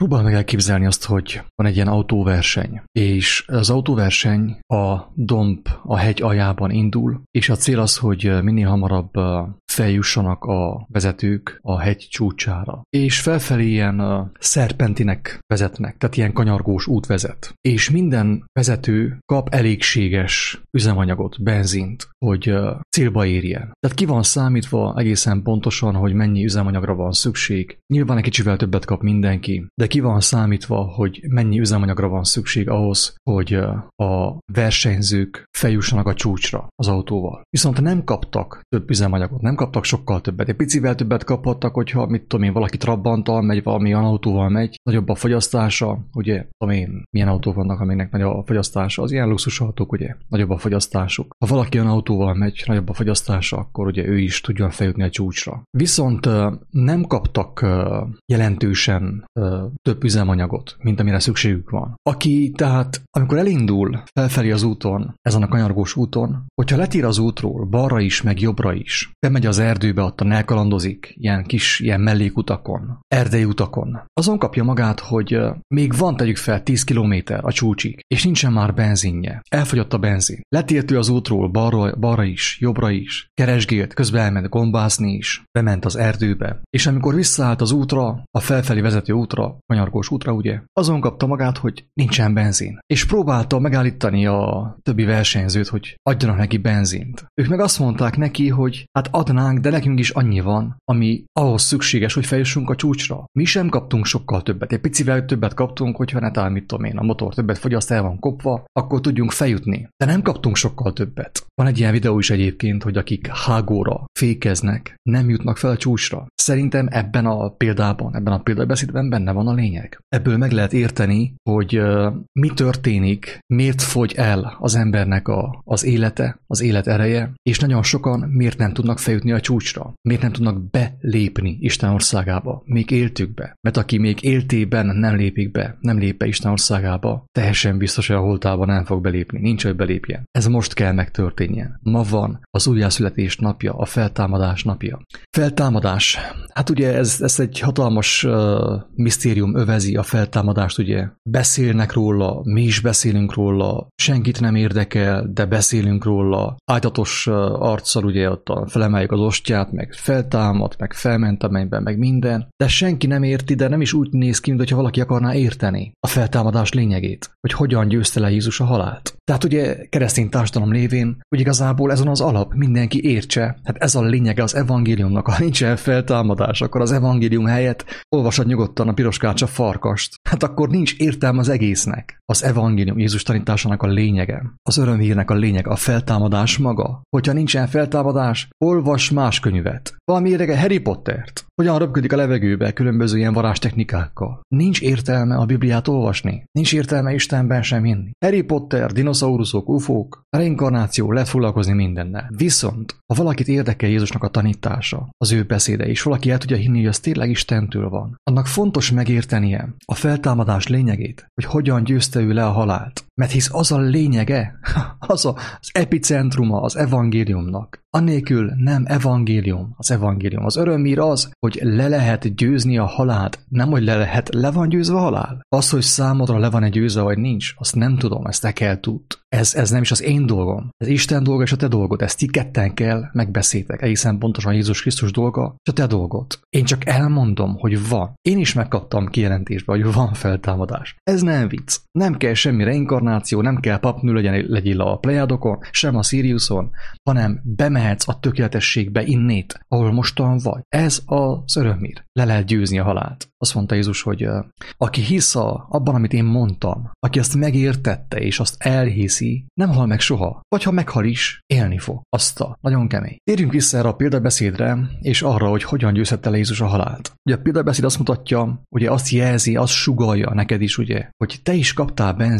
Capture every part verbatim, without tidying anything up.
Próbálj meg elképzelni azt, hogy van egy ilyen autóverseny, és az autóverseny a domb, a hegy aljában indul, és a cél az, hogy minél hamarabb feljussanak a vezetők a hegy csúcsára. És felfelé ilyen szerpentinek vezetnek, tehát ilyen kanyargós út vezet. És minden vezető kap elégséges üzemanyagot, benzint, hogy célba érjen. Tehát ki van számítva egészen pontosan, hogy mennyi üzemanyagra van szükség. Nyilván egy kicsivel többet kap mindenki, de ki van számítva, hogy mennyi üzemanyagra van szükség ahhoz, hogy a versenyzők feljussanak a csúcsra az autóval. Viszont nem kaptak több üzemanyagot, nem kaptak sokkal többet. Egy picivel többet kaphattak, hogyha, mit tudom én, valaki trabanttal megy, valami olyan autóval megy, nagyobb a fogyasztása, ugye, tudom én, milyen autók vannak, aminek nagy a fogyasztása, az ilyen luxusautók, ugye, nagyobb a fogyasztásuk. Ha valaki olyan autóval megy, nagyobb a fogyasztása, akkor ugye ő is tudjon feljutni a csúcsra. Viszont nem kaptak jelentősen több üzemanyagot, mint amire szükségük van. Aki tehát, amikor elindul felfelé az úton, ezen a kanyargós úton, hogyha letír az útról, balra is, meg jobbra is, bemegy az erdőbe, ottan elkalandozik, ilyen kis, ilyen mellékutakon, erdei utakon, azon kapja magát, hogy még van, tegyük fel, tíz kilométer a csúcsig, és nincsen már benzinje. Elfogyott a benzin. Letért ő az útról, balra, balra is, jobbra is, keresgélt, közben elment gombászni is, bement az erdőbe, és amikor visszaállt az útra, a felfelé vezető útra, kanyargós útra, ugye, azon kapta magát, hogy nincsen benzin. És próbálta megállítani a többi versenyzőt, hogy adjanak neki benzint. Ők meg azt mondták neki, hogy hát adnánk, de nekünk is annyi van, ami ahhoz szükséges, hogy feljussunk a csúcsra. Mi sem kaptunk sokkal többet. Egy picivel többet kaptunk, hogyha netán, mit tudom én, a motor többet fogyaszt, el van kopva, akkor tudjunk feljutni. De nem kaptunk sokkal többet. Van egy ilyen videó is egyébként, hogy akik hágóra fékeznek, nem jutnak fel a csúcsra. Szerintem ebben a példában, ebben a példabeszédben benne van a lényeg. Ebből meg lehet érteni, hogy uh, mi történik, miért fogy el az embernek a, az élete, az élet ereje, és nagyon sokan miért nem tudnak feljutni a csúcsra, miért nem tudnak belépni Isten országába, még éltükbe. Mert aki még éltében nem lépik be, nem lép be Isten országába, teljesen biztos, hogy a holtában nem fog belépni, nincs, hogy belépjen. Ez most kell megtörténjen. Ma van az újjászületés napja, a feltámadás napja. Feltámadás. Hát ugye ez, ez egy hatalmas uh, misztérium övezi a feltámadást, ugye. Beszélnek róla, mi is beszélünk róla, senkit nem érdekel, de beszélünk róla. Ájtatos uh, arccal ugye ott felemeljük az ostját, meg feltámad, meg felment a mennybe, meg minden. De senki nem érti, de nem is úgy néz ki, mintha valaki akarná érteni a feltámadás lényegét, hogy hogyan győzte le Jézus a halált. Tehát ugye keresztény társadalom lévén, hogy igazából ezen az alap mindenki értse, hát ez a lényege az evangéliumnak, ha nincsen feltámadás, akkor az evangélium helyett olvasod nyugodtan a piroskárcsa farkast. Hát akkor nincs értelme az egésznek. Az evangélium Jézus tanításának a lényege, az örömhírnek a lényege, a feltámadás maga. Hogyha nincsen feltámadás, olvas más könyvet. Valami érdeke Harry Pottert. Hogyan röpködik a levegőbe különböző ilyen varázstechnikákkal. Nincs értelme a Bibliát olvasni. Nincs értelme Istenben sem hinni. Harry Potter, dinoszauruszok, ufók, a reinkarnáció, lehet foglalkozni mindennel. Viszont, ha valakit érdekel Jézusnak a tanítása, az ő beszéde, és valaki el tudja hinni, hogy az tényleg Istentől van, annak fontos megértenie a feltámadás lényegét, hogy hogyan győzte ő le a halált. Mert hisz az a lényege, az a, az epicentruma az evangéliumnak. Annélkül nem evangélium az evangélium. Az örömhír az, hogy le lehet győzni a halált. Nem, hogy le lehet, le van győzve a halál. Az, hogy számodra le van egy győzve, vagy nincs, azt nem tudom, ezt te kell tudd. Ez, ez nem is az én dolgom. Ez Isten dolga és a te dolgod. Ezt ti ketten kell megbeszéltek. Egészen pontosan Jézus Krisztus dolga és a te dolgod. Én csak elmondom, hogy van. Én is megkaptam kijelentésbe, hogy van feltámadás. Ez nem vicc. Nem kell semmi reinkarnáció, nem kell papnő legyen, legyél a Plejádokon, sem a Siriuson, hanem bemehetsz a tökéletességbe innét, ahol mostan vagy. Ez az örömhír. Le lehet győzni a halált. Azt mondta Jézus, hogy uh, aki hisz a, abban, amit én mondtam, aki azt megértette és azt elhiszi, nem hal meg soha. Vagy ha meghal is, élni fog. Azt a nagyon kemény. Térjünk vissza erre a példabeszédre, és arra, hogy hogyan győzhette le Jézus a halált. Ugye a példabeszéd azt mutatja, ugye azt jelzi, azt sugallja neked is, ugye, hogy te is kaptál benzint, apám.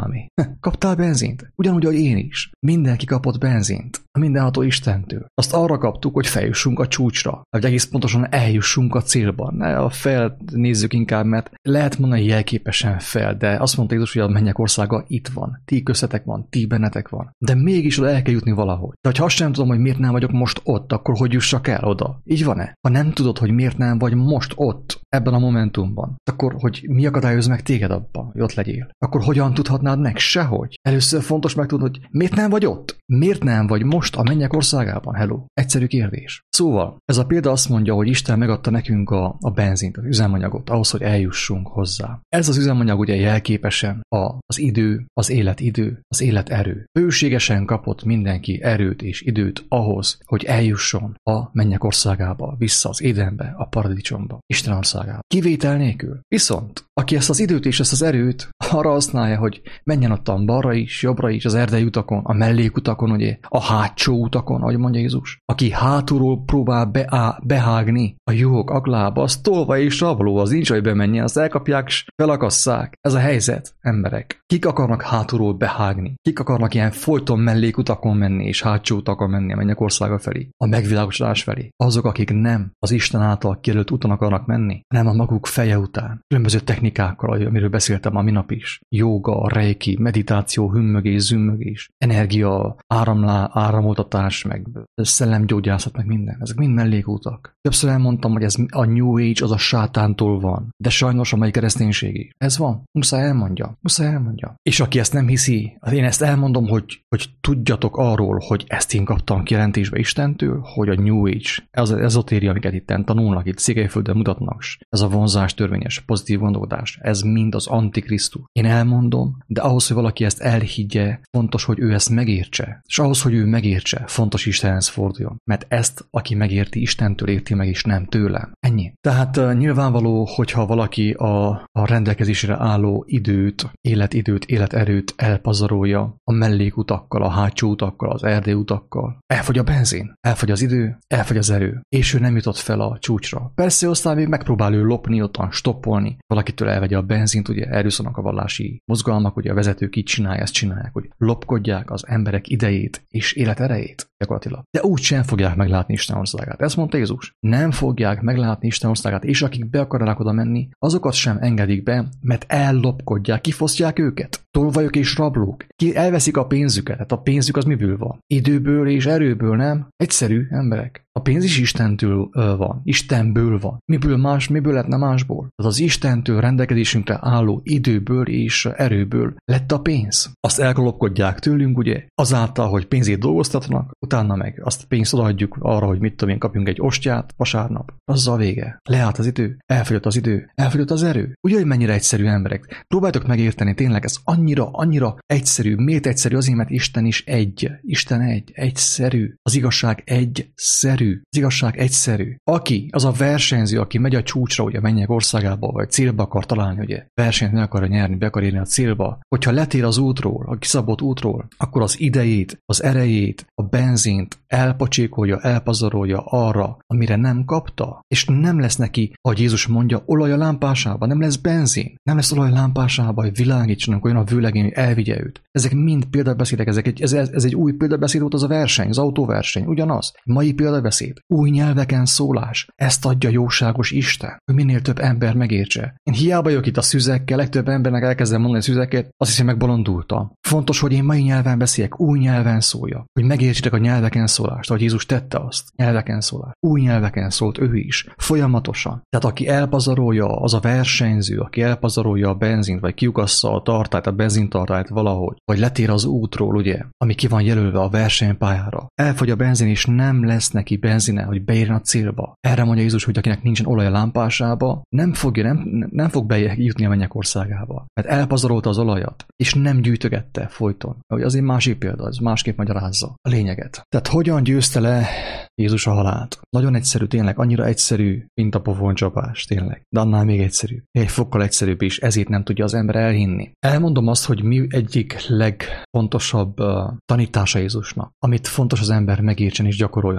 mi? Kaptál benzint? Ugyanúgy, ahogy én is. Mindenki kapott benzint. A mindenható Istentől. Azt arra kaptuk, hogy feljussunk a csúcsra. Hogy egész pontosan eljussunk a célban. Ne a fel nézzük inkább, mert lehet mondani jelképesen fel, de azt mondta Jézus, hogy a mennyek országa itt van. Ti köztetek van, ti bennetek van. De mégis oda el kell jutni valahogy. De ha azt sem tudom, hogy miért nem vagyok most ott, akkor hogy jussak el oda? Így van-e? Ha nem tudod, hogy miért nem vagy most ott, ebben a momentumban, akkor hogy mi akadályoz meg téged abban, hogy ott legyél? Akkor hogyan tudhatnád meg? Sehogy. Először fontos megtudni, hogy miért nem vagy ott? Miért nem vagy most a mennyek országában? Hello. Egyszerű kérdés. Szóval, ez a példa azt mondja, hogy Isten megadta nekünk a, a benzint, az üzemanyagot, ahhoz, hogy eljussunk hozzá. Ez az üzemanyag ugye jelképesen a, az idő, az életidő, az életerő. Bőségesen kapott mindenki erőt és időt ahhoz, hogy eljusson a mennyek országába, vissza az Édenbe, a paradicsomba, Isten országába. Kivétel nélkül. Viszont, aki ezt az időt és ezt az erőt arra használja, hogy menjen ottan balra is, jobbra is, az erdei utakon, a mellékutakon, ugye, a hátsó utakon, ahogy mondja Jézus. Aki hátulról próbál beá, behágni a juhok aglába, az tolva és rabló, az nincs, hogy bemenjen, azt elkapják, és felakasszák. Ez a helyzet, emberek. Kik akarnak hátulról behágni? Kik akarnak ilyen folyton mellékutakon menni, és hátsó utakon menni a mennyek országa felé, a megvilágosodás felé? Azok, akik nem az Isten által kijelölt úton akarnak menni, hanem a maguk feje után. Különböző technikákkal, amiről beszéltem a minap is. Jóga, reiki, meditáció, hümmögés, zümmögés, energia, áramlá, áramoltatás, meg szellemgyógyászat, meg minden. Ezek mind mellékutak. Többször elmondtam, hogy ez a New Age az a sátántól van. De sajnos a mai kereszténység is. Ez van. Muszáj elmondja. Muszáj elmondja. És aki ezt nem hiszi, én ezt elmondom, hogy, hogy tudjatok arról, hogy ezt én kaptam kijelentésbe Istentől, hogy a New Age, ez az ezotéria, amiket itt tanulnak, itt Székelyföldön mutatnak, ez a vonzás törvényes, pozitív gondolkodás, ez mind az Antikrisztus. Én elmondom, de ahhoz, hogy valaki ezt elhiggye, fontos, hogy ő ezt megértse. És ahhoz, hogy ő megértse, fontos Istenhez forduljon. Mert ezt, aki megérti, Istentől érti meg, és nem tőlem. Ennyi. Tehát uh, nyilvánvaló, hogyha valaki a, a rendelkezésre álló időt, életidőt, életerőt elpazarolja a mellékutakkal, a hátsó utakkal, az erdélyutakkal, elfogy a benzin, elfogy az idő, elfogy az erő, és ő nem jutott fel a csúcsra. Persze aztán még megpróbál ő lopni, ottan stoppolni, valakitől elvegye a benzint, ugye erről szólnak a vallási mozgalmak, ugye a vezetők így csinálják, ezt csinálják, hogy lopkodják az emberek idejét és életerejét gyakorlatilag. De úgy sem fogják meglátni Isten országát. Ezt mondta Jézus. Nem fogják meglátni Isten országát, és akik be akarnak oda menni, azokat sem engedik be, mert ellopkodják, kifosztják őket. Tolvajok és rablók. Ki elveszik a pénzüket. Hát a pénzük az miből van? Időből és erőből, nem? Egyszerű emberek. A pénz is Istentől van. Istenből van. Miből más, miből lehetne másból? Tehát az Istentől rendelkezésünkre álló időből és erőből lett a pénz. Azt elkolopkodják tőlünk, ugye, azáltal, hogy pénzét dolgoztatnak, utána meg azt pénzt odaadjuk arra, hogy mit tudom én, kapjunk egy ostját vasárnap. Azzal a vége. Leállt az idő, elfogyott az idő, elfogyott az erő. Ugye, hogy mennyire egyszerű emberek. Próbáltok megérteni, tényleg ez annyira, annyira egyszerű. Miért egyszerű? Azért, mert Isten is egy. Isten egy. Egyszerű. Az igazság egyszerű. Az igazság egyszerű. Aki, az a versenyző, aki megy a csúcsra, ugye mennyek országába, vagy célba akar találni, ugye versenyt meg akarja nyerni, be akar érni a célba, hogyha letér az útról, a kiszabott útról, akkor az idejét, az erejét, a benzint elpocsékolja, elpazarolja arra, amire nem kapta, és nem lesz neki, ahogy Jézus mondja, olaj a lámpásába, nem lesz benzin, nem lesz olaj a lámpásába, hogy világítsanak olyan a vőlegény, hogy elvigye őt. Ezek mind példabeszédek, ezek egy, ez, ez egy új példabeszéd volt az a verseny, az autóverseny, ugyanaz. Mai példabeszéd, új nyelveken szólás, ezt adja jóságos Isten, hogy minél több ember megértse. Én hiába vagyok itt a szüzekkel, legtöbb embernek elkezdem mondani a szüzeket, azt hiszem megbolondultam. Fontos, hogy én mai nyelven beszéljek, új nyelven szóljak, hogy megértsétek a nyelveken szólást, ahogy Jézus tette azt, nyelveken szólás. Új nyelveken szólt ő is, folyamatosan. Tehát aki elpazarolja, az a versenyző, aki elpazarolja a benzint, vagy kiugassza a tartályt, a benzintartályt valahogy, vagy letér az útról, ugye, ami ki van jelölve a versenypályára. Elfogy a benzin, és nem lesz neki benzine, hogy beérjen a célba. Erre mondja Jézus, hogy akinek nincsen olaj a lámpásába, nem fogja, nem, nem fog bejutni a mennyek országába. Mert elpazarolta az olajat, és nem gyűjtögette folyton. Hogy az egy másik példa, ez másképp magyarázza a lényeget. Tehát hogyan győzte le Jézus a halált? Nagyon egyszerű, tényleg, annyira egyszerű, mint a pofoncsapás, tényleg. De annál még egyszerű. Egy fokkal egyszerűbb is, ezért nem tudja az ember elhinni. Elmondom azt, hogy mi egyik legfontosabb uh, tanítása Jézusnak, amit fontos az ember megértsen és gyakoroljon, aki ezt nem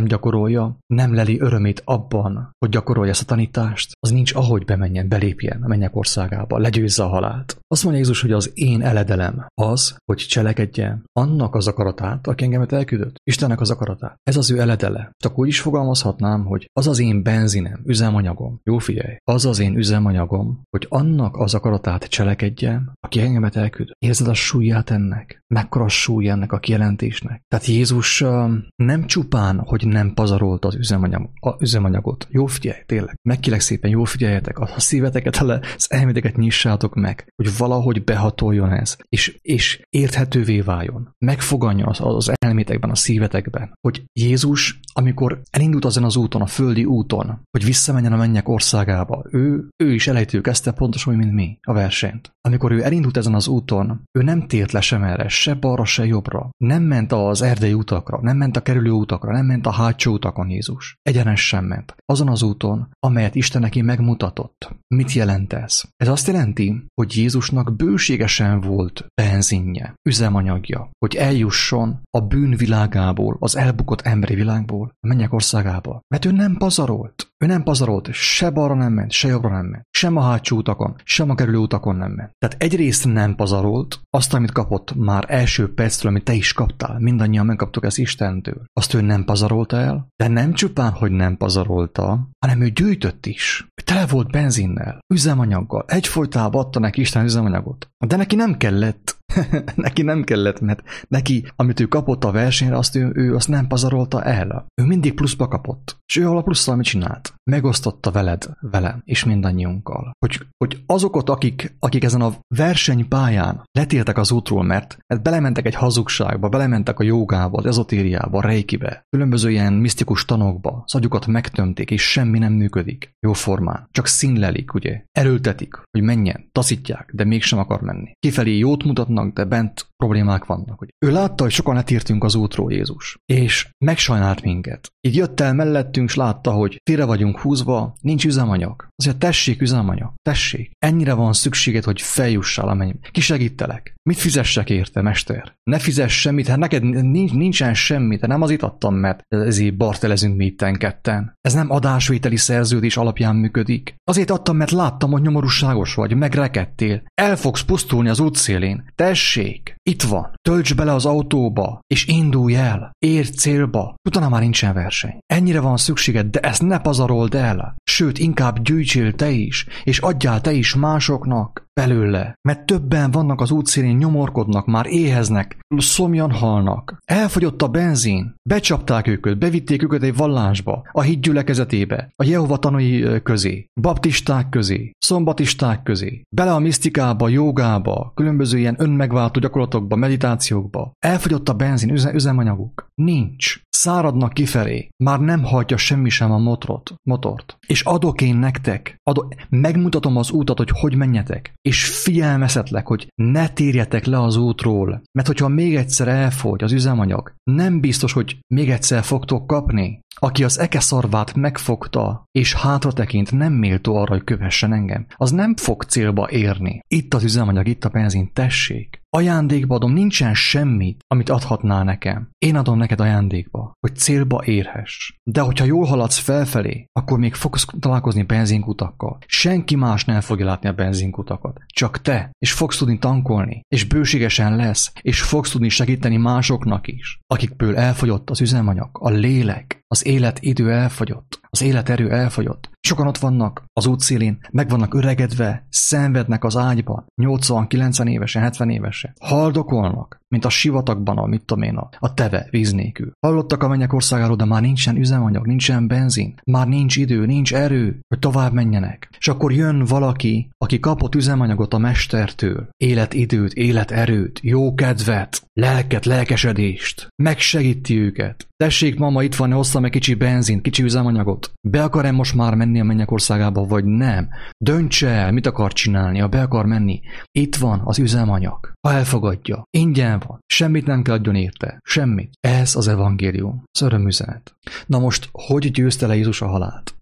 nem gyakorolja, nem leli örömét abban, hogy gyakorolja ezt a tanítást, az nincs ahogy bemenjen, belépjen a mennyek országába, legyőzze a halált. Azt mondja Jézus, hogy az én eledelem az, hogy cselekedjen annak az akaratát, aki engemet elküldött. Istennek az akaratát. Ez az ő eledele. Csak úgy is fogalmazhatnám, hogy az az én benzinem, üzemanyagom. Jó figyelj, az az én üzemanyagom, hogy annak az akaratát cselekedjen, aki engemet elküldött. Érzed a súlyát ennek? Mekkora súly ennek a kijelentésnek? Tehát Jézus uh, nem csupán, hogy nem pazarolta az üzemanyag, a üzemanyagot. Jó figyelj, tényleg. Megkérlek szépen, jó figyeljetek, a szíveteket, az elméteket nyissátok meg, hogy valahogy behatoljon ez, és, és érthetővé váljon. Megfoganjon az, az elmétekben, a szívetekben, hogy Jézus, amikor elindult azon az úton, a földi úton, hogy visszamenjen a mennyek országába, ő, ő is elejtő kezdte pontosan, mint mi a versenyt. Amikor ő elindult ezen az úton, ő nem tért le sem erre, se balra, se jobbra. Nem ment az erdei utakra, nem ment a kerülő utakra, nem ment a hátsó utakon Jézus. Egyenesen ment. Azon az úton, amelyet Isten neki megmutatott. Mit jelent ez? Ez azt jelenti, hogy Jézusnak bőségesen volt benzinje, üzemanyagja, hogy eljusson a bűnvilágából, az elbukott emberi világból, a mennyek országába. Mert ő nem pazarolt. Ő nem pazarolt, se balra nem ment, se jobbra nem ment. Sem a hátsó utakon, sem a kerülő utakon nem ment. Tehát egyrészt nem pazarolt, azt, amit kapott már első perctől, amit te is kaptál, mindannyian megkaptuk ezt Istentől. Azt ő nem pazarolta el, de nem csupán, hogy nem pazarolta, hanem ő gyűjtött is. Ő tele volt benzinnel, üzemanyaggal, egyfolytában adta neki Isten üzemanyagot. De neki nem kellett. neki nem kellett, mert neki, amit ő kapott a versenyre, azt ő, ő azt nem pazarolta el. Ő mindig pluszba kapott. És ő a plusszal mit csinált? Megosztotta veled, velem, és mindannyiunkkal. Hogy, hogy azokat, akik, akik ezen a versenypályán letértek az útról, mert, mert belementek egy hazugságba, belementek a jogába, az ezotériába, a reikibe, különböző ilyen misztikus tanokba, az agyukat megtömték, és semmi nem működik. Jó formán. Csak színlelik, ugye? Erőltetik, hogy menjen, taszítják, de mégsem akar menni. Kifelé jót mutatnak, de bent problémák vannak. Hogy ő látta, hogy sokan letértünk az útról, Jézus, és megsajnált minket. Így jött el mellettünk, és látta, hogy félre vagyunk húzva, nincs üzemanyag. Azért tessék üzemanyag, tessék. Ennyire van szükséged, hogy feljussál a mennybe. Ki segítelek? Mit fizessek érte, mester? Ne fizess semmit, hát neked nincs, nincsen semmit, te nem azért adtam, mert ezért bartelezünk mi itten ketten. Ez nem adásvételi szerződés alapján működik. Azért adtam, mert láttam, hogy nyomorúságos vagy, megrekedtél. El fogsz pusztulni az útszélén. Tessék, itt van. Tölts bele az autóba, és indulj el. Érj célba. Utána már nincsen verseny. Ennyire van szükséged, de ezt ne pazarold el. Sőt, inkább gyűjtsél te is, és adjál te is másoknak belőle. Mert többen vannak az útszélén, nyomorkodnak, már éheznek, szomjan halnak. Elfogyott a benzin. Becsapták őket, bevitték őket egy vallásba, a híd gyülekezetébe, a Jehova tanúi közé, baptisták közé, szombatisták közé, bele a misztikába, jogába, különböző ilyen önmegváltó gyakorlatokba, meditációkba. Elfogyott a benzin, üze- üzemanyaguk. Nincs. Száradnak kifelé. Már nem hajtja semmi sem a motorot. motort. És adok én nektek, adok, megmutatom az útat, hogy hogy menjetek. És figyelmeztetlek, hogy ne térjetek le az útról. Mert hogyha még egyszer elfogy az üzemanyag, nem biztos, hogy még egyszer fogtok kapni. Aki az ekeszarvát megfogta, és hátra tekint, nem méltó arra, hogy kövessen engem, az nem fog célba érni. Itt az üzemanyag, itt a benzin, tessék. Ajándékba adom, nincsen semmi, amit adhatnál nekem. Én adom neked ajándékba, hogy célba érhess. De hogyha jól haladsz felfelé, akkor még fogsz találkozni benzinkutakkal. Senki más nem fogja látni a benzinkutakat. Csak te. És fogsz tudni tankolni. És bőségesen lesz. És fogsz tudni segíteni másoknak is. Akikből elfogyott az üzemanyag, a lélek, az életidő elfogyott. Az életerő elfogyott. Sokan ott vannak az útszélén, meg vannak öregedve, szenvednek az ágyban, nyolcvan-kilencven évesen, hetven évesen. Haldokolnak, mint a sivatagban, a mit tudom én, a teve víz nélkül. Hallottak a mennyek országáról, de már nincsen üzemanyag, nincsen benzin, már nincs idő, nincs erő, hogy tovább menjenek. És akkor jön valaki, aki kapott üzemanyagot a mestertől, életidőt, életerőt, jó kedvet, lelket, lelkesedést, megsegíti őket. Tessék, mama, itt van, hozzam egy kicsi benzint, kicsi üzemanyagot. Be akar-e most már menni a mennyek országába, vagy nem? Döntse el, mit akar csinálni, ha be akar menni. Itt van az üzemanyag. Ha elfogadja, ingyen van. Semmit nem kell adjon érte. Semmit. Ez az evangélium. Az örömüzenet. Na most, hogy győzte le Jézus a halált?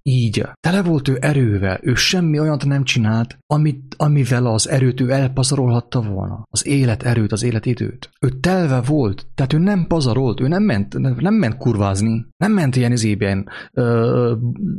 Így. Tele volt ő erővel, ő semmi olyat nem csinált, amit, amivel az erőt ő elpazarolhatta volna. Az élet erőt, az életidőt. Ő telve volt, tehát ő nem pazarolt, ő nem ment, nem ment kurvázni, nem ment ilyen izében ö,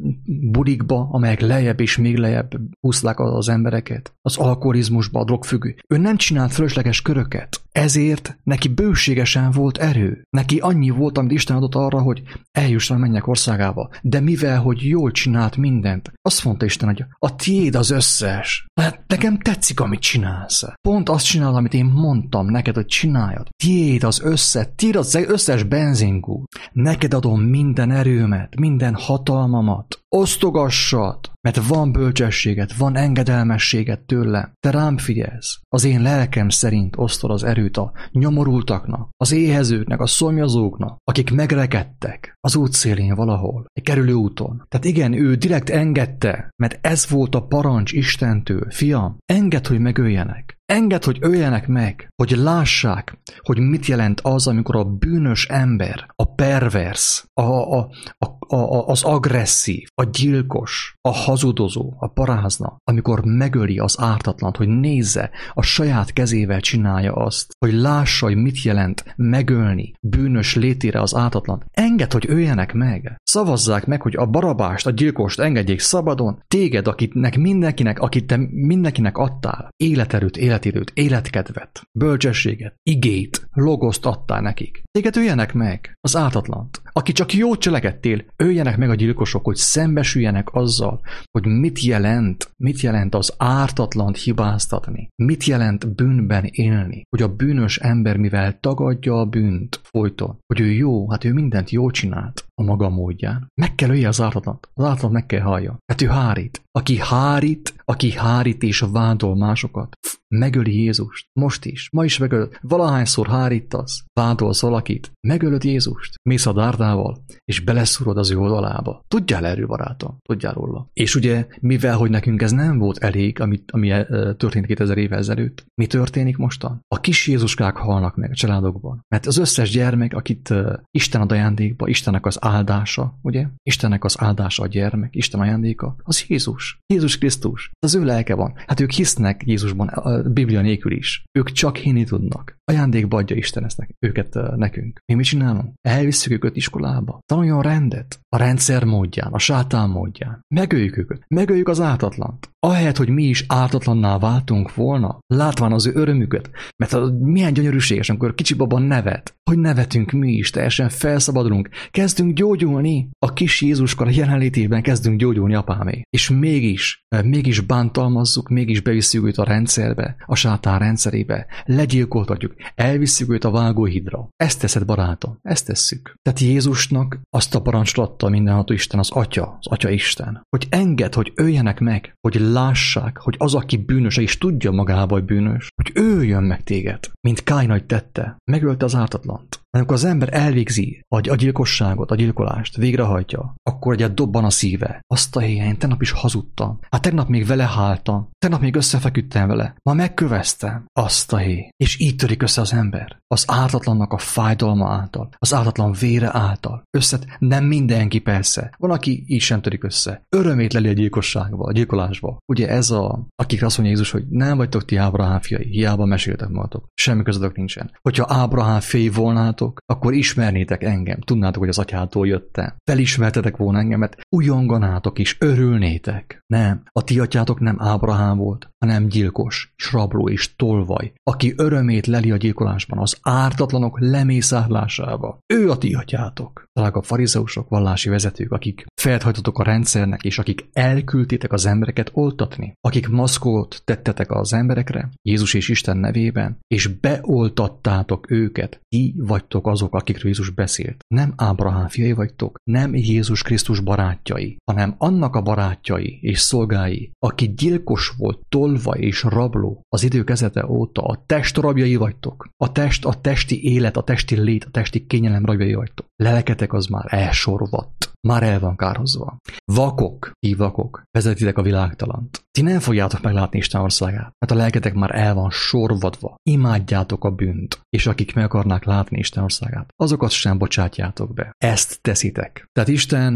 budikba, amelyek lejjebb és még lejjebb húzták az embereket. Az alkoholizmusba, a drogfüggő. Ő nem csinált fölösleges köröket. Ezért neki bőségesen volt erő. Neki annyi volt, amit Isten adott arra, hogy eljusson a mennyek országába. De mivel, hogy jól csinált mindent, azt mondta Isten, hogy a tiéd az összes. Hát nekem tetszik, amit csinálsz. Pont azt csinálod, amit én mondtam neked, hogy csináljad. Tiéd az összes, tiéd az összes benzingú. Neked adom minden erőmet, minden hatalmamat. Osztogassad, mert van bölcsességet, van engedelmességet tőlem. Te rám figyelsz. Az én lelkem szerint osztod az erőt a nyomorultaknak, az éhezőknek, a szomjazóknak, akik megrekedtek az útszélén valahol, egy kerülő úton. Tehát igen, ő direkt engedte, mert ez volt a parancs Istentől. Fiam, engedd, hogy megöljenek. Engedd, hogy öljenek meg, hogy lássák, hogy mit jelent az, amikor a bűnös ember, a pervers, a, a, a, a, az agresszív, a gyilkos, a hazudozó, a parázna, amikor megöli az ártatlant, hogy nézze, a saját kezével csinálja azt, hogy lássa, hogy mit jelent megölni bűnös létére az ártatlant. Engedd, hogy öljenek meg. Szavazzák meg, hogy a barabást, a gyilkost engedjék szabadon, téged, akitnek mindenkinek, akit te mindenkinek adtál, életerőt, életidőt, életkedvet, bölcsességet, igét, logoszt adtál nekik. Téged öljenek meg, az ártatlant. Aki csak jót cselekedtél, öljenek meg a gyilkosok, hogy szembesüljenek azzal, hogy mit jelent, mit jelent az ártatlant hibáztatni, mit jelent bűnben élni, hogy a bűnös ember, mivel tagadja a bűnt folyton, hogy ő jó, hát ő mindent jól csinált a maga módján. Meg kell ölje az ártatlant, az ártatlant meg kell hallja. Hát ő hárít. Aki hárít, aki hárít és vádol másokat, megöli Jézust. Most is. Ma is megölöd. Valahányszor hárítasz, vádolsz valakit, megölöd Jézust. Mész a dárdával, és beleszúrod az ő oldalába. Tudjál erről, barátom. Tudjál róla. És ugye, mivel, hogy nekünk ez nem volt elég, amit, ami történt kétezer évvel ezelőtt, mi történik mostan? A kis Jézuskák halnak meg a családokban. Mert az összes gyermek, akit uh, Isten ad ajándékba, Istennek az áldása, ugye? Istennek az áldása a gyermek, Isten ajándéka, az Jézus. Jézus Krisztus. Az ő lelke van. Hát ők hisznek Jézusban, a Biblia nélkül is. Ők csak hinni tudnak. Ajándékba adja Isten ezt őket uh, nekünk. Mi mit csinálunk? Elvisszük őket iskolába. Tanuljon rendet. A rendszer módján, a sátán módján. Megöljük őket. Megöljük az ártatlant. Ahelyett, hogy mi is ártatlanná váltunk volna, látván az ő örömüket, mert a, milyen gyönyörűséges, amikor kicsi baba nevet, hogy nevetünk mi is, teljesen felszabadulunk, kezdünk gyógyulni, a kis Jézuskor jelenlétében kezdünk gyógyulni, apámé. És mégis, mégis bántalmazzuk, mégis bevisszük őt a rendszerbe, a sátán rendszerébe, legyilkoltatjuk, elvisszük őt a vágóhidra. Ezt teszed, barátom, ezt tesszük. Tehát Jézusnak azt a parancsot adta mindenható Isten, az Atya, az Atya Isten, hogy engedd, hogy öljenek meg, hogy lássák, hogy az, aki bűnös, és tudja magába, hogy bűnös, hogy ő jön meg téged, mint Káin, hogy tette, megölte az ártatlant. Amikor az ember elvégzi a gyilkosságot, a gyilkolást, végrehajtja, akkor egyet dobban a szíve. Azt a helyen, tegnap is hazudtam. Hát tegnap még vele háltam, tegnap még összefeküdtem vele, ma megköveztem. Azt a hely. És így törik össze az ember. Az ártatlannak a fájdalma által, az ártatlan vére által. Összet nem mindenki persze. Van, aki így sem törik össze. Örömét leli a gyilkosságba, a gyilkolásba. Ugye ez a, akikre azt mondja Jézus, hogy nem vagytok ti Ábrahám fiai, hiába meséltek magatok. Semmi közetek nincsen. Hogyha Ábrahám fiai volnátok, akkor ismernétek engem, tudnátok, hogy az atyától jöttem. Felismertetek volna engemet, újonganátok és örülnétek. Nem, a ti atyátok nem Ábrahám volt, hanem gyilkos, és rabló és tolvaj, aki örömét leli a gyilkolásban, az ártatlanok lemészárlásába. Ő a ti atyátok. Talán a farizeusok, vallási vezetők, akik felthajtotok a rendszernek, és akik elküldtétek az embereket oltatni, akik maszkot tettetek az emberekre, Jézus és Isten nevében, és beoltattátok őket, ti vagytok azok, akikről Jézus beszélt. Nem Ábrahám fiai vagytok, nem Jézus Krisztus barátjai, hanem annak a barátjai és szolgái, aki gyilkos volt, tolvaj és rabló az idő kezdete óta, a test rabjai vagytok. A test, a testi élet, a testi lét, a testi kényelem rabjai vagytok. Lelketek az már elsorvadt. Már el van kárhozva. Vakok, ti vakok, vezetitek a világtalant. Ti nem fogjátok meglátni Isten országát, mert a lelketek már el van sorvadva. Imádjátok a bűnt, és akik meg akarnák látni Isten országát, azokat sem bocsátjátok be. Ezt teszitek. Tehát Isten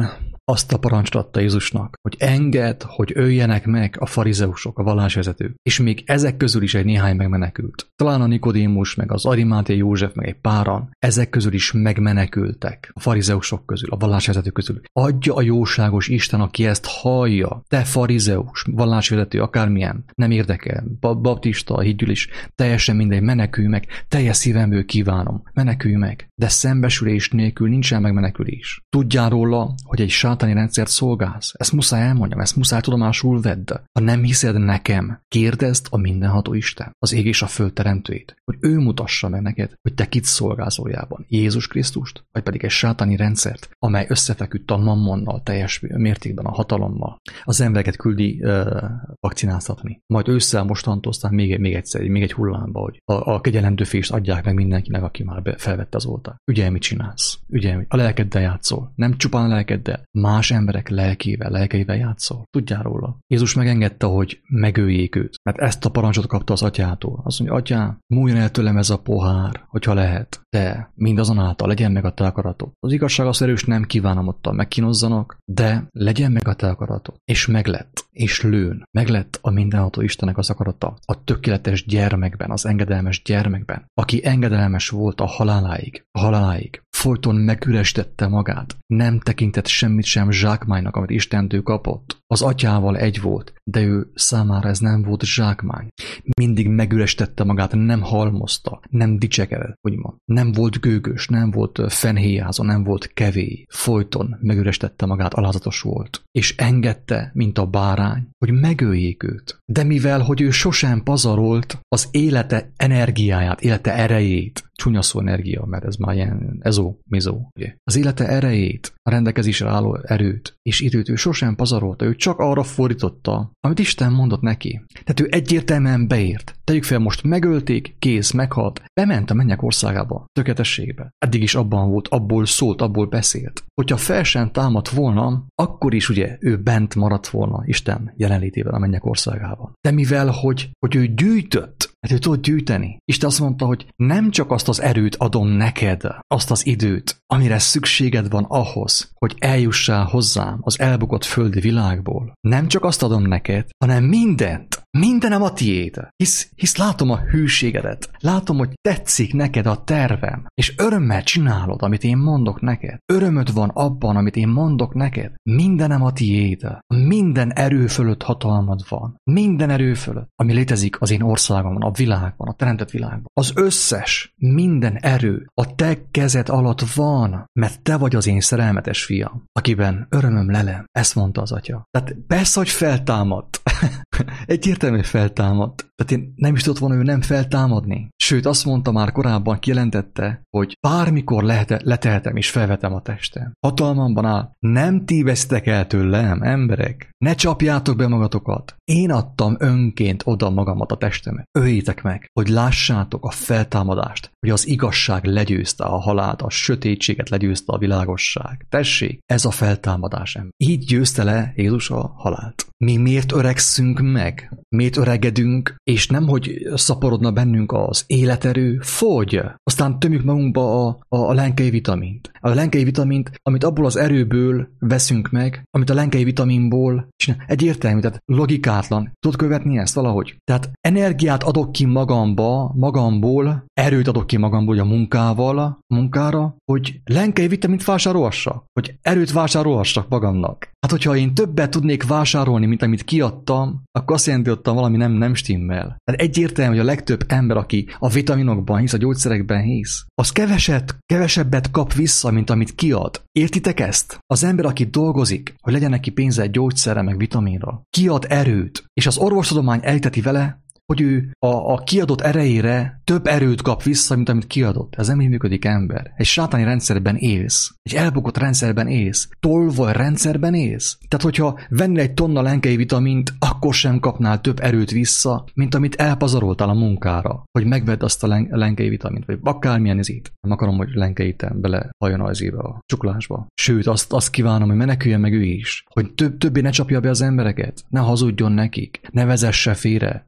azt a parancsot adta Jézusnak, hogy engedd, hogy öljenek meg a farizeusok, a vallásvezetők, és még ezek közül is egy néhány megmenekült. Talán a Nikodémus, meg az Arimáthei József, meg egy páran, ezek közül is megmenekültek, a farizeusok közül, a vallásvezetők közül. Adja a jóságos Isten, aki ezt hallja, te farizeus, vallásvezető, akármilyen, nem érdekel, baptista, hídgyűlés, teljesen mindegy, menekülj meg, teljes szívemből kívánom, menekülj meg, de szembesülés nélkül nincsen megmenekülés. Tudjál róla, hogy egy sátáni rendszert szolgálsz. Ezt muszáj elmondjam, ezt muszáj tudomásul vedd. Ha nem hiszed nekem, kérdezd a mindenható Isten, az ég és a föld teremtőjét, hogy ő mutassa meg neked, hogy te kit szolgálsz valójában. Jézus Krisztust, vagy pedig egy sátáni rendszert, amely összefeküdt a mammonnal, teljes mértékben a hatalommal. Az embereket küldi uh, vakcináztatni. Majd ősszel mostantól aztán még, még egyszer, még egy hullámba, hogy a, a kegyelemdőfést adják meg mindenkinek, aki már be, felvette az oltárt. Ügyelj, mit csinálsz? Ügyelj, a lelkeddel játszol. Nem csupán a lelkeddel, más emberek lelkével, lelkeivel játszol. Tudjál róla. Jézus megengedte, hogy megöljék őt, mert ezt a parancsot kapta az atyától. Azt mondja, atyám, múljon el tőlem ez a pohár, hogyha lehet, de mindazonáltal legyen meg a te akaratod. Az igazság az erős, nem kívánom ottan megkínozzanak, de legyen meg a te akaratod. És meglett, és lőn, meglett a mindenható Istennek az akarata a tökéletes gyermekben, az engedelmes gyermekben, aki engedelmes volt a haláláig, a haláláig. Folyton megürestette magát, nem tekintett semmit sem zsákmánynak, amit Istentől kapott. Az atyával egy volt, de ő számára ez nem volt zsákmány. Mindig megürestette magát, nem halmozta, nem dicsekedett, úgymond. Nem volt gőgös, nem volt fenhéjázó, nem volt kevély. Folyton megürestette magát, alázatos volt. És engedte, mint a bárány, hogy megöljék őt. De mivel, hogy ő sosem pazarolt az élete energiáját, élete erejét, csúnya szó energia, mert ez már ilyen ezó, mizó, ugye. Az élete erejét, a rendelkezésre álló erőt és időt ő sosem pazarolta, ő csak arra fordította, amit Isten mondott neki. Tehát ő egyértelműen beért. Tegyük fel, most megölték, kész, meghalt, bement a mennyek országába, tökéletességbe. Eddig is abban volt, abból szólt, abból beszélt. Hogyha fel sem támadt volna, akkor is ugye ő bent maradt volna Isten jelenlétével a mennyek országában. De mivel, hogy, hogy ő gyűjtött, hát ő tudott gyűjteni. Isten azt mondta, hogy nem csak azt az erőt adom neked, azt az időt, amire szükséged van ahhoz, hogy eljussál hozzám az elbukott földi világból. Nem csak azt adom neked, hanem mindent. Mindenem a tiéd. Hisz, hisz látom a hűségedet. Látom, hogy tetszik neked a tervem. És örömmel csinálod, amit én mondok neked. Örömöd van abban, amit én mondok neked. Mindenem a tiéd. Minden erő fölött hatalmad van. Minden erő fölött, ami létezik az én országomban, a világban, a teremtett világban. Az összes, minden erő a te kezed alatt van, mert te vagy az én szerelmetes fiam, akiben örömöm lelem. Ezt mondta az atya. Tehát persze, hogy feltámadt. Egyértelműen feltámadt. Tehát én nem is tudott volna ő nem feltámadni. Sőt, azt mondta már korábban, kijelentette, hogy bármikor lehet, letehetem és felvetem a testem. Hatalmamban áll. Nem ti vesztek el tőlem, emberek. Ne csapjátok be magatokat. Én adtam önként oda magamat a testemet. Öljétek meg, hogy lássátok a feltámadást, hogy az igazság legyőzte a halált, a sötétséget legyőzte a világosság. Tessék, ez a feltámadás ember. Így győzte le Jézus a halált. Mi miért öregszünk meg? Miért öregedünk, és nem, hogy szaporodna bennünk az életerő, fogy. Aztán tömjük magunkba a, a, a lenkei vitamint. A lenkei vitamint, amit abból az erőből veszünk meg, amit a lenkei vitaminból csinál. Egyértelmű, tehát logikátlan. Tudod követni ezt valahogy? Tehát energiát adok ki magamba, magamból, erőt adok ki magamból a munkával, a munkára, hogy lenkei vitamint vásárolhassak, hogy erőt vásárolhassak magamnak. Hát, hogyha én többet tudnék vásárolni, mint amit kiadtam, akkor azt jelenti, hogy valami nem, nem stimmel. Tehát egyértelmű, hogy a legtöbb ember, aki a vitaminokban hisz, a gyógyszerekben hisz, az keveset, kevesebbet kap vissza, mint amit kiad. Értitek ezt? Az ember, aki dolgozik, hogy legyen neki pénze egy gyógyszerre, meg vitaminra, kiad erőt, és az orvostudomány elteti vele, hogy ő a, a kiadott erejére több erőt kap vissza, mint amit kiadott. Ez nem így működik, ember. Egy sátáni rendszerben élsz. Egy elbukott rendszerben élsz. Tolvaj rendszerben élsz. Tehát, hogyha vennél egy tonna lenkei vitamint, akkor sem kapnál több erőt vissza, mint amit elpazaroltál a munkára, hogy megvedd azt a len- lenkei vitamint, vagy akármilyen izét. Nem akarom, hogy lenkeiten bele halljon az éve a csuklásba. Sőt, azt, azt kívánom, hogy meneküljen meg ő is. Hogy több, többé ne csapja be az embereket. Ne hazudjon nekik. Ne vezesse félre. Ez az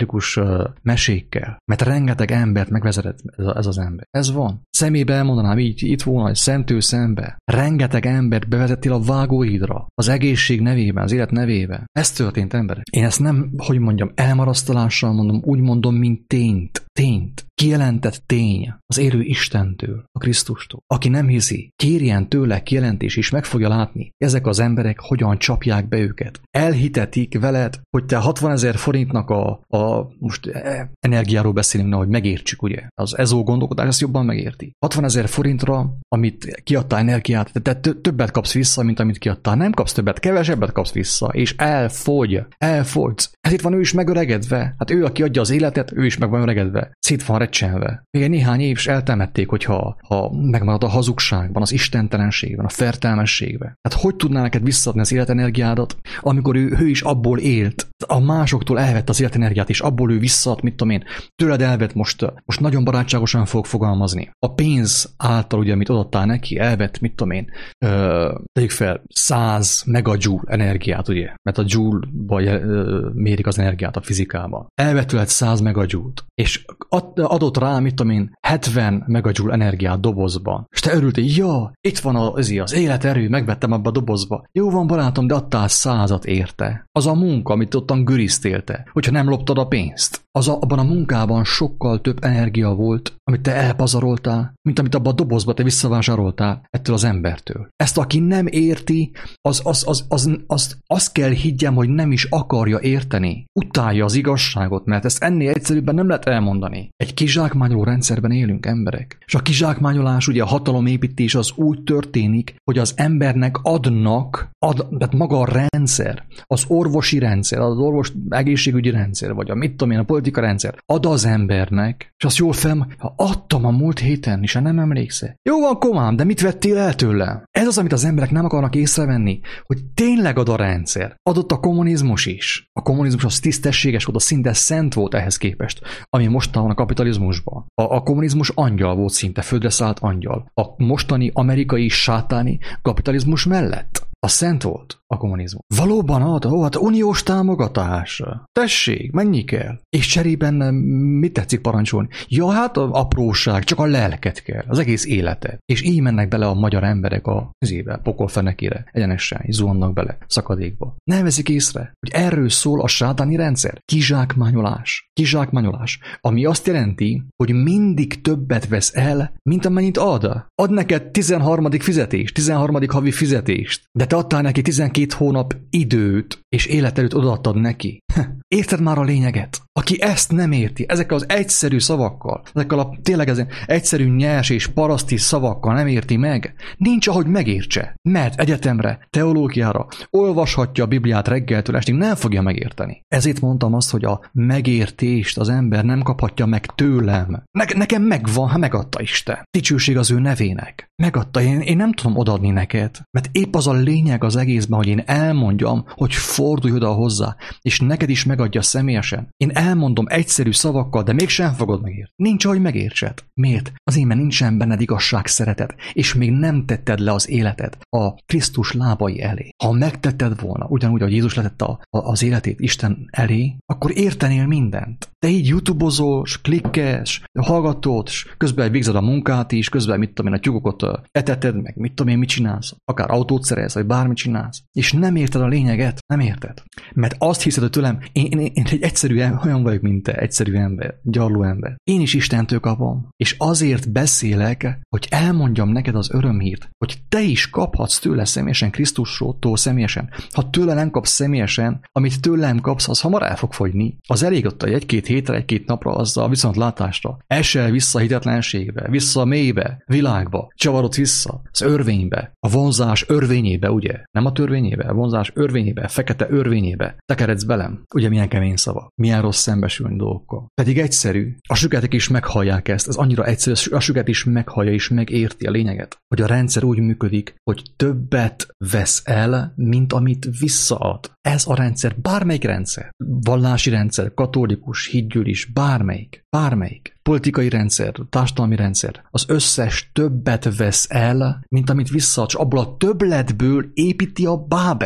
ezoterikus uh, mesékkel, mert rengeteg embert megvezetett ez, ez az ember. Ez van. Szemébe elmondanám így, itt volna, hogy szemtől szembe. Rengeteg embert bevezettél a vágóhídra, az egészség nevében, az élet nevében. Ez történt, emberek. Én ezt nem, hogy mondjam, elmarasztalással mondom, úgy mondom, mint tényt. Tényt. Kijelentett tény az élő Istentől, a Krisztustól. Aki nem hiszi, kérjen tőle kijelentés, és meg fogja látni, ezek az emberek hogyan csapják be őket. Elhitetik veled, hogy te hatvanezer forintnak a, a most energiáról beszélünk, hogy megértsük, ugye? Az ezó gondolkodás ezt jobban megérti. hatvanezer forintra, amit kiadtál energiát, te többet kapsz vissza, mint amit kiadtál. Nem kapsz többet, kevesebbet kapsz vissza, és elfogy, elfogysz. Hát itt van ő is megöregedve. Hát ő, aki adja az életet, ő is meg van öregedve. Szét van recsenve. Még egy néhány év is eltemették, hogyha ha megmarad a hazugságban, az istentelenségben, a fertelmességben. Hát hogy tudná neked visszaadni az életenergiádat, amikor ő, ő is abból élt, a másoktól elvett az életenergiát, és abból ő visszaad, mit tudom én, tőled elvett, most, most nagyon barátságosan fog fogalmazni. A pénz által, ugye, amit adottál neki, elvett, mit tudom én, ö, tegyük fel, száz megajoule energiát, ugye, mert a joule-ba mérik az energiát a fizikában. Elvett tőled száz megajoule-t, és adott rá, mit tudom én, hetven megajoule energiát dobozban. És te örültél, ja, itt van az, az életerő, megvettem abba a dobozba. Jó van, barátom, de adtál százat érte. Az a munka, amit ottan göriztélte, hogyha nem loptad a pénzt. Az a, abban a munkában sokkal több energia volt, amit te elpazaroltál, mint amit abban a dobozba te visszavásároltál ettől az embertől. Ezt aki nem érti, az, az, az, az, az, az kell higgyem, hogy nem is akarja érteni. Utálja az igazságot, mert ezt ennél egyszerűbben nem lehet elmondani. Egy kizsákmányoló rendszerben élünk, emberek. És a kizsákmányolás, ugye a hatalomépítés az úgy történik, hogy az embernek adnak, ad, tehát maga a rendszer, az orvosi rendszer, az orvos egészségügyi rendszer, vagy a mit tudom én, a politika rendszer, ad az embernek, és azt jól fel, ha adtam a múlt héten, és nem emlékszel. Jó van, komám, de mit vettél el tőle? Ez az, amit az emberek nem akarnak észrevenni, hogy tényleg ad a rendszer. Adott a kommunizmus is. A kommunizmus az tisztességes volt, a szinte szent volt ehhez képest, ami most van a kapitalizmusban. A, a kommunizmus angyal volt szinte, földre szállt angyal. A mostani amerikai sátáni kapitalizmus mellett a szent volt a kommunizmus. Valóban ad, ó, hát uniós támogatás. Tessék, mennyi kell? És cserében mit tetszik parancsolni? Ja, hát a apróság, csak a lelket kell, az egész életet. És így mennek bele a magyar emberek a zébe, pokol fenekére, egyenesen, zuhannak bele szakadékba. Nem veszik észre, hogy erről szól a sátáni rendszer. Kizsákmányolás. Kizsákmányolás. Ami azt jelenti, hogy mindig többet vesz el, mint amennyit ad. Ad neked tizenharmadik fizetést, tizenharmadik havi fizetést, de te adtál neki tizenkét hónap időt, és életerőt odaadtad neki. Érted már a lényeget? Aki ezt nem érti, ezekkel az egyszerű szavakkal, ezekkel a tényleg ezen egyszerű nyers és paraszti szavakkal nem érti meg, nincs ahogy megértse. Mert egyetemre, teológiára olvashatja a Bibliát reggeltől estig, nem fogja megérteni. Ezért mondtam azt, hogy a megértést az ember nem kaphatja meg tőlem. Ne- nekem megvan, ha megadta Isten. Dicsőség az ő nevének. Megadta, én, én nem tudom odaadni neked, mert épp az a lényeg az egészben, hogy én elmondjam, hogy fordulj oda hozzá, és neked is megadja személyesen. Én elmondom egyszerű szavakkal, de mégsem fogod megérteni. Nincs, ahogy megértsed. Miért? Azért, mert nincsen benned igazság, szeretet, és még nem tetted le az életed a Krisztus lábai elé. Ha megtetted volna, ugyanúgy, ahogy Jézus letette a, a, az életét Isten elé, akkor értenél mindent. Te így youtubozol, klikkes, hallgatod, közben végzed a munkát is, közben mit tudom én, a tyúkokat eteted, meg mit tudom én, mit csinálsz, akár autót szerelsz, vagy bármit csinálsz, és nem érted a lényeget, nem érted. Mert azt hiszed, hogy tőlem, én, én, én egy egyszerű, olyan vagyok, mint te, egyszerű ember, gyarló ember. Én is Istentől kapom, és azért beszélek, hogy elmondjam neked az örömhírt, hogy te is kaphatsz tőle személyesen, Krisztusról személyesen. Ha tőle nem kapsz személyesen, amit tőlem kapsz, az hamar el fog fogyni. Az elég ott egy-két hétre, egy-két napra, azzal viszont látásra. Esel vissza a hitetlenségbe, vissza a mélybe, világba, csavarod vissza, az örvénybe, a vonzás örvényébe, ugye? Nem a törvényébe, a vonzás örvényébe, fekete örvényébe. Tekeredsz belem. Ugye milyen kemény szava, milyen rossz szembesülni dolgokkal. Pedig egyszerű. A süketek is meghallják ezt, ez annyira egyszerű, a süket is meghallja és megérti a lényeget, hogy a rendszer úgy működik, hogy többet vesz el, mint amit visszaad. Ez a rendszer, bármelyik rendszer, vallási rendszer, katolikus, higgyőlis, bármelyik, bármelyik, politikai rendszer, társadalmi rendszer, az összes többet vesz el, mint amit visszaad, és abból a többletből építi a Bábelt.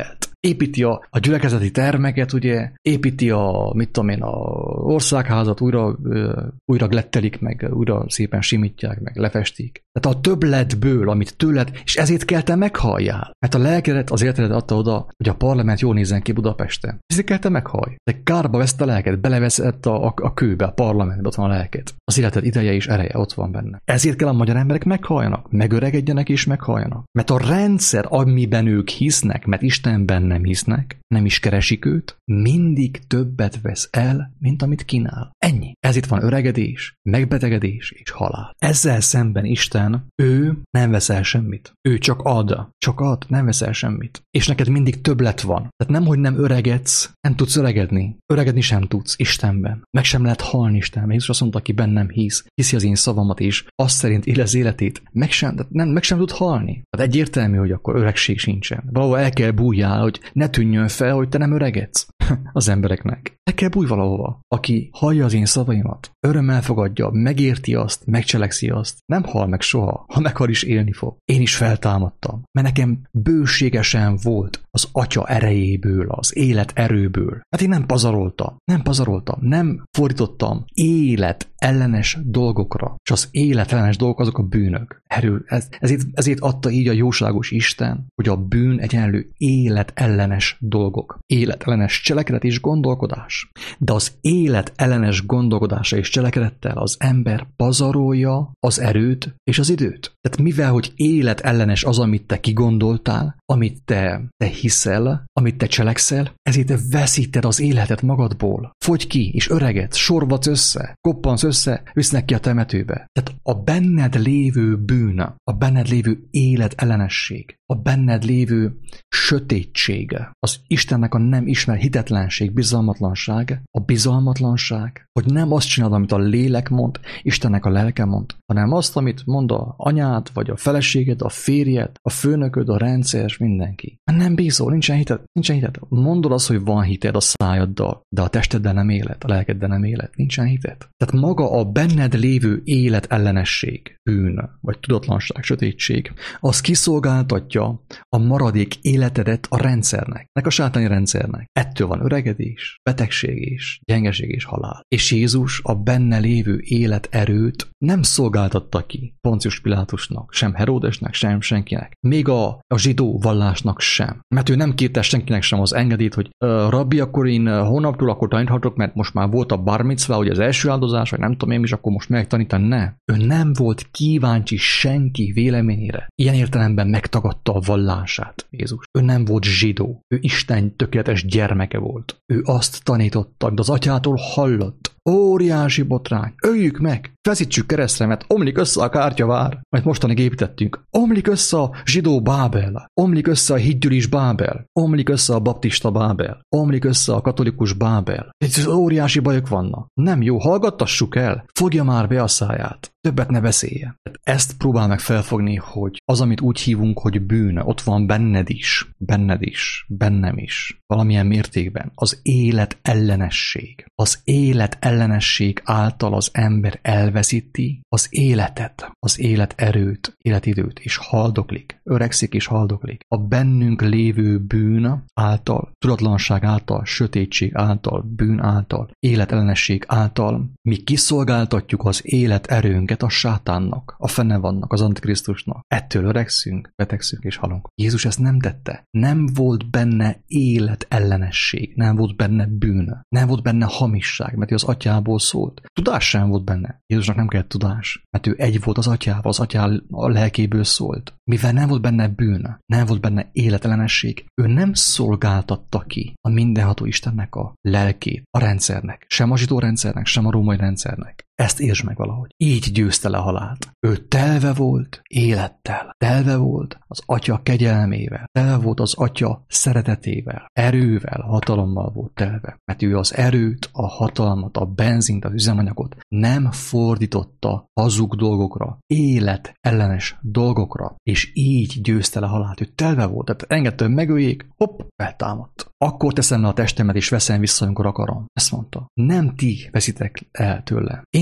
építi a, a gyülekezeti termeket, ugye, építi a, mit tudom én, a országházat, újra, újra glettelik meg, újra szépen simítják meg, lefestik. Tehát a többletből, amit tőled, és ezért kell te meghalljál. Mert a lelkedet, az életedet adta oda, hogy a parlament jól nézzen ki Budapesten. Ezért kell te meghallj. De kárba veszt a lelked, beleveszed a, a, a kőbe, a parlamentbe, ott van a lelked. Az életed ideje és ereje ott van benne. Ezért kell a magyar emberek meghalljanak, megöregedjenek és meghalljanak. Mert a rendszer, amiben ők hisznek, mert Istenben nem hisznek, nem is keresik őt, mindig többet vesz el, mint amit kínál. Ennyi. Ez itt van öregedés, megbetegedés és halál. Ezzel szemben Isten, ő nem vesz el semmit. Ő csak ad. Csak ad, nem vesz el semmit. És neked mindig többlet van. Tehát nem, hogy nem öregedsz, nem tudsz öregedni. Öregedni sem tudsz Istenben. Meg sem lehet halni Istenben. Jézus azt mondta, aki bennem hisz, hiszi az én szavamat is, azt szerint él az életét, meg sem, nem, meg sem tud halni. Tehát egyértelmű, hogy akkor öregség sincsen. Valahol el kell bújjál, hogy ne tűnjön fel, hogy te nem öregedsz az embereknek. El kell bújj valahova. Aki hallja az én szavaimat, örömmel fogadja, megérti azt, megcselekszi azt, nem hal meg soha, ha meghal is élni fog. Én is feltámadtam, mert nekem bőségesen volt az Atya erejéből, az élet erőből. Hát én nem pazaroltam, nem pazaroltam, nem fordítottam élet ellenes dolgokra, és az élet ellenes dolgok azok a bűnök. Erő, ez, ezért, ezért adta így a jóságos Isten, hogy a bűn egyenlő élet ellenes dolgok. Élet ellenes cselekedet és gondolkodás. De az élet ellenes gondolkodása és cselekedettel az ember pazarolja az erőt és az időt. Tehát mivel, hogy élet ellenes az, amit te kigondoltál, amit te, te hiszel, amit te cselekszel, ezért te veszíted az életet magadból. Fogy ki, és öregedsz, sorvadsz össze, koppansz össze, visznek ki a temetőbe. Tehát a benned lévő bűn, a benned lévő élet ellenesség, a benned lévő sötétség, az Istennek a nem ismer hitetlenség, bizalmatlanság, a bizalmatlanság, hogy nem azt csinálod, amit a lélek mond, Istennek a lelke mond, hanem azt, amit mond a anyád, vagy a feleséged, a férjed, a főnököd, a rendszer, mindenki. Nem bízol, nincsen hited, nincsen hited. Mondod azt, hogy van hited a szájaddal, de a testeddel nem élet, a lelkeddel nem élet, nincsen hited. Tehát maga a benned lévő élet ellenesség, bűn, vagy tudatlanság, sötétség, az kiszolgáltatja a maradék életedet a rendszernek, nek a sátáni rendszernek. Ettől van öregedés, betegség és gyengeség és halál. És Jézus a benne lévő életerőt nem szolgáltatta ki Poncius Pilátusnak, sem Heródesnek, sem senkinek. Még a, a zsidó vallásnak sem. Mert ő nem kérte senkinek sem az engedélyt, hogy rabbi, akkor én hónaptól akkor taníthatok, mert most már volt a bar micvá, hogy az első áldozás, vagy nem tudom én is, akkor most megtanítani. Ne. Ő nem volt kíváncsi senki véleményére. Ilyen értelemben megtagadta a vallását Jézus. Ő nem volt zsidó. Ő Isten tökéletes gyermeke volt. Ő azt tanította, de az atyától hallott. Óriási botrány. Öljük meg, feszítsük keresztre, mert omlik össze a kártyavár, amit mostanig építettünk. Omlik össze a zsidó Bábel. Omlik össze a hídgyűlis Bábel. Omlik össze a baptista Bábel. Omlik össze a katolikus Bábel. Ez óriási bajok vannak. Nem jó, hallgattassuk el. Fogja már be a száját. Többet ne beszélje. Ezt próbál meg felfogni, hogy az, amit úgy hívunk, hogy bűn, ott van benned is, benned is, bennem is, valamilyen mértékben. Az élet ellenesség. Az élet ellenesség által az ember elveszíti az életet, az életerőt, életidőt, és haldoklik, öregszik és haldoklik. A bennünk lévő bűn által, tudatlanság által, sötétség által, bűn által, életellenesség által mi kiszolgáltatjuk az életerőnket a sátánnak, a fene vannak, az antikrisztusnak. Ettől öregszünk, betegszünk és halunk. Jézus ezt nem tette. Nem volt benne életellenesség, nem volt benne bűn, nem volt benne hamisság, mert ő az atyából szólt. Tudás sem volt benne. Jézusnak nem kellett tudás, mert ő egy volt az atyával, az atyá a lelkéből szólt. Mivel nem volt benne bűn, nem volt benne életellenesség, ő nem szolgáltatta ki a mindenható Istennek a lelkét, a rendszernek, sem a zsidó rendszernek, sem a római rendszernek. Ezt értsd meg valahogy. Így győzte le a halált. Ő telve volt élettel, telve volt az atya kegyelmével, telve volt az atya szeretetével, erővel, hatalommal volt telve. Mert ő az erőt, a hatalmat, a benzint, az üzemanyagot nem fordította hazug dolgokra, élet ellenes dolgokra, és így győzte le a halált. Ő telve volt, tehát engedte, hogy megöljék, hopp, feltámadt. Akkor teszem le a testemet, és veszem vissza, amikor akarom. Ezt mondta. Nem ti veszitek el tőle. Én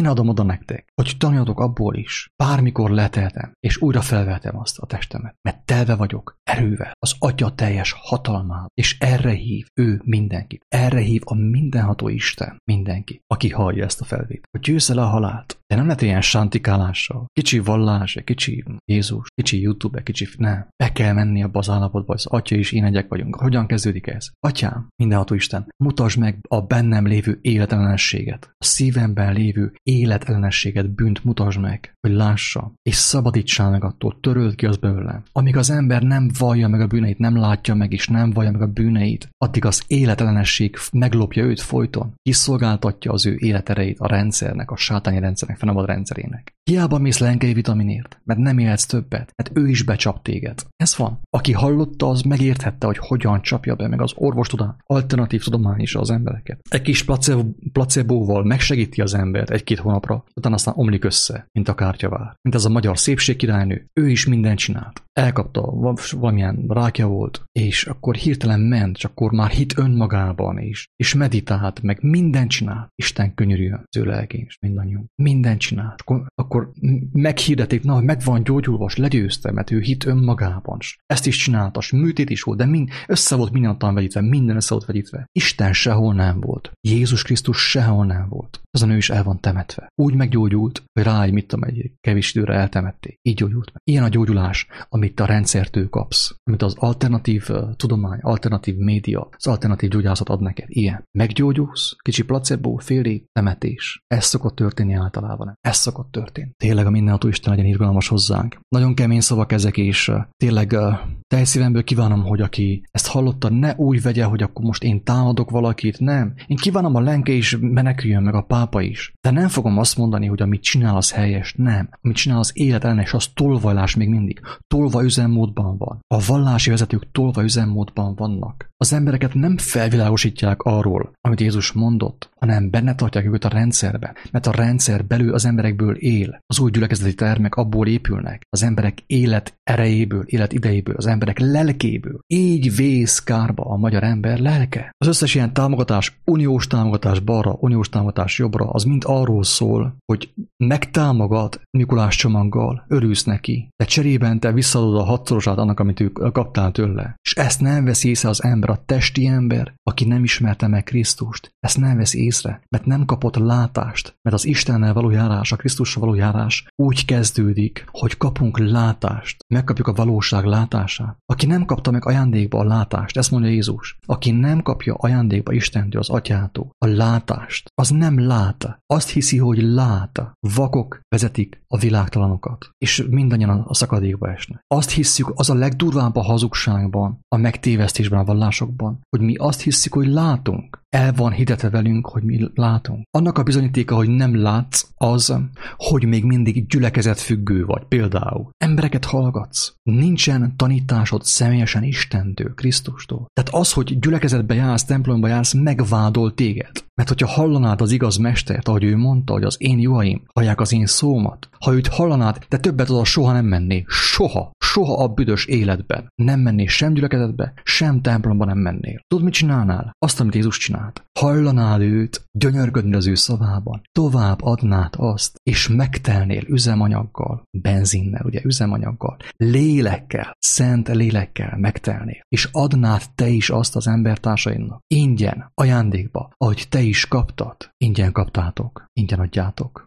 Én adom oda nektek, hogy tanuljatok abból is. Bármikor leteltem, és újra felveltem azt a testemet, mert telve vagyok erővel, az Atya teljes hatalmával, és erre hív ő mindenkit. Erre hív a mindenható Isten mindenki, aki hallja ezt a felvételt. Hogy győzze le a halált. De nem lehet ilyen sántikálással. Kicsi vallás, egy kicsi Jézus, kicsi YouTube, egy kicsi... Nem. Be kell menni abba az állapotba, az Atya és én egyek vagyunk. Hogyan kezdődik ez? Atyám, mindenható Isten, mutasd meg a bennem lévő életellenességet. A szívemben lévő életellenességet, bűnt mutasd meg, hogy lássa, és szabadítsál meg attól, töröld ki az belőlem. Amíg az ember nem vallja meg a bűneit, nem látja meg, és nem vallja meg a bűneit, addig az életellenesség meglopja őt folyton. Kiszolgáltatja az ő életereit a rendszernek, a sátáni rendszernek, fennabad rendszerének. Hiába mész lenkei vitaminért, mert nem élsz többet, mert ő is becsap téged. Ez van. Aki hallotta, az megérthette, hogy hogyan csapja be, meg az orvostudomány, alternatív tudomány is az embereket. Egy kis placebo, placebóval megsegíti az embert egy-két hónapra, utána aztán omlik össze, mint a kártyavár. Mint ez a magyar szépségkirálynő, ő is mindent csinált. Elkapta, valamilyen rákja volt, és akkor hirtelen ment, és akkor már hit önmagában is, és meditált, meg mindent csinált. Isten könyörüljön az ő lelkén, és mindannyiunk. Mindent csinált. Akkor, akkor meghirdetik, na, hogy meg van gyógyulva, és legyőzte, mert ő hit önmagában. Ezt is csinálta, és műtét is volt, de mind, össze volt mindannyian vegyítve, minden össze volt vegyítve. Isten sehol nem volt. Jézus Krisztus sehol nem volt. Azon ő is el van temetve. Úgy meggyógyult, hogy rá egy, mit tudom, egy kevés időre eltemették. Így gyógyult meg. Ilyen a gyógyulás, amit a rendszertől kapsz, amit az alternatív uh, tudomány, alternatív média, az alternatív gyógyászat ad neked. Ilyen. Meggyógyulsz, kicsi placebo, fél év, temetés. Ez szokott történni általában. Nem. Ez szokott történni. Tényleg a mindenható Isten legyen irgalmas hozzánk. Nagyon kemény szavak ezek, és uh, tényleg uh, teljes kívánom, hogy aki ezt hallotta, ne úgy vegye, hogy akkor most én támadok valakit. Nem. Én kívánom, a lenke is meneküljön, meg a pápa is. De nem fogom azt mondani, hogy amit csinál, az helyes. Nem. Amit csinál, az életellenes, az tolvajlás még mindig. Tolva üzemmódban van. A vallási vezetők tolva üzemmódban vannak. Az embereket nem felvilágosítják arról, amit Jézus mondott, hanem benne tartják őket a rendszerbe, mert a rendszer belül az emberekből él. Az új gyülekezeti termek abból épülnek. Az emberek élet erejéből, élet idejéből, az emberek lelkéből. Így vész kárba a magyar ember lelke. Az összes ilyen támogatás, uniós támogatás balra, uniós támogatás jobbra, az mind arról szól, hogy megtámogat Mikulás csomaggal, örülsz neki, de cserében te visszaadod a hatszorosát annak, amit ő kaptál tőle. És ezt nem veszi észre az ember, a testi ember, aki nem ismerte meg Krisztust. Ezt nem veszi észre, mert nem kapott látást, mert az Istennel való járás, a Krisztussal való járás úgy kezdődik, hogy kapunk látást, megkapjuk a valóság látását. Aki nem kapta meg ajándékba a látást, ezt mondja Jézus, aki nem kapja ajándékba Istentől, az Atyától a látást, az nem lát. Azt hiszi, hogy lát. Vakok vezetik a világtalanokat, és mindannyian a szakadékba esnek. Azt hisszük, az a legdurvább a hazugságban, a megtévesztésben, a vallásokban, hogy mi azt hisszük, hogy látunk. El van hitetve velünk, hogy mi látunk. Annak a bizonyítéka, hogy nem látsz, az, hogy még mindig gyülekezetfüggő vagy. Például embereket hallgatsz. Nincsen tanításod személyesen Istentől, Krisztustól. Tehát az, hogy gyülekezetbe jársz, templomba jársz, megvádol téged. Mert hogyha hallanád az igaz mestert, ahogy ő mondta, hogy az én juhaim hallják az én szómat, ha őt hallanád, te többet oda soha nem mennél. Soha. Soha a büdös életben. Nem mennél sem gyülekezetbe, sem templomba nem mennél. Tudod, mit csinálnál? Azt, amit Jézus csinált. Hallanád őt gyönyörködni az ő szavában. Tovább adnád azt, és megtelnél üzemanyaggal, benzinnel, ugye üzemanyaggal, lélekkel, szent lélekkel megtelnél. És adnád te is azt az embertársaidnak. Ingyen, ajándékba, ahogy te is kaptad. Ingyen kaptátok, ingyen adjátok.